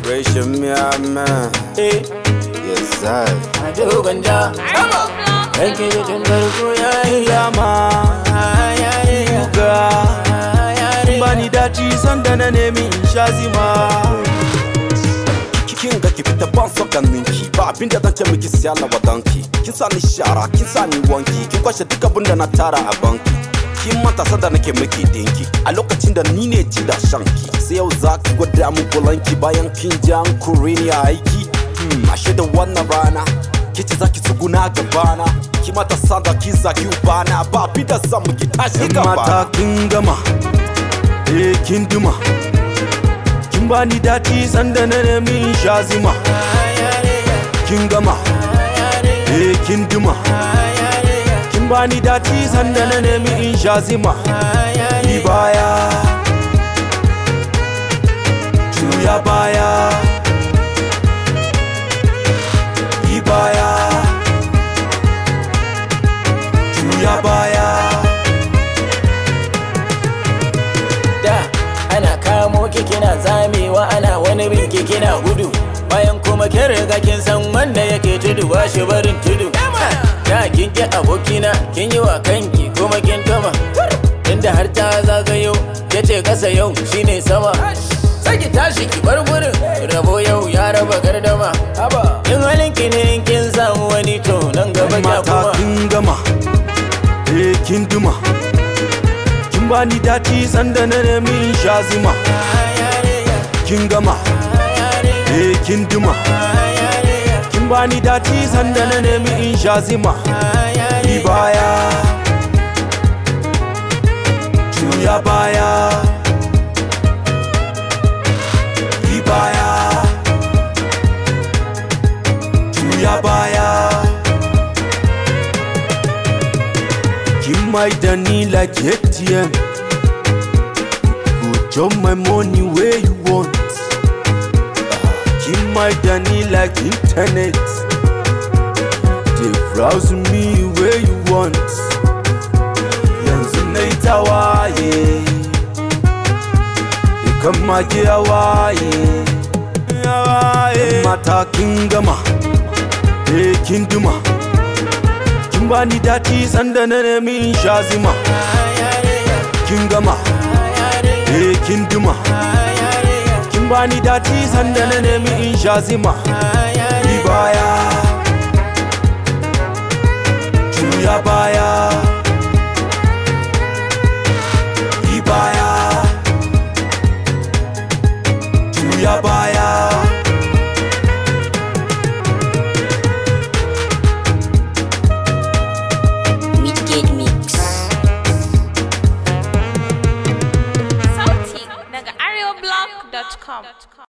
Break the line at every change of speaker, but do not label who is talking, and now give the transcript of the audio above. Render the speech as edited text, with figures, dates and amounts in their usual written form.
Celebration me a man. Yes I
Ado ganja Yanke jikin farko ya ma
bani daci sanda na nemi in sha zima. Kin ga ki fita ban so ganinki ba abinda zan ce miki sai Allah wadanki. Kin sa ni shara, kin sa ni wanki, kin kwashe duk abinda na tara a banki. Kin manta sanda nake miki dinki a lokacin da ni ne ci da shanki. Sai yau za ki gwada mun bulanki bayan kin ji an kore ni a aiki. Ashe da wannan rana kici zaki tsuguna gabana. Ki mata sanda ki zaki ubana ba abinda zan miki tashi gaba. Mata kin gama kin duma, kin bani daci sanda na nemi in sha zima. Kin gama kin duma, kin bani daci sanda na nemi in sha zima. Yi baya juya baya, yi baya juya baya.
Ana kamo ki kina zamewa, ana wani binki kina gudu, bayan kuma kin riga kin san wanda yake tudu ba shi barin tudu. Da kin ki abokina kin yi wa kanki kuma kin tama, inda har ta zagayo yace kasa yau shine sama. Sai ki tashi ki bar gurin, rabo yau ya raba gardama. In halin ki ne in kin samu wani to nan gaba kya kuma.
Mata kin gama kin duma, kin bani daci sanda na nemi in sha zima. Kin gama kin duma, kin bani daci sanda na nemi in sha zima. Yi baya juya baya, yi baya juya baya. Kin maida ni like ATM, go drop my money where you want. Kin maida ni like internet, they browse me where you want. Yanzu na tawaye, ikan mage awaye. Mata kin gama kin duma, kin bani daci sanda na nemi in sha zima. Kin gama kin duma, kin bani daci sanda na nemi in sha zima. Yi baya juya baya, yi baya juya baya.
Sauti daga areoblog.com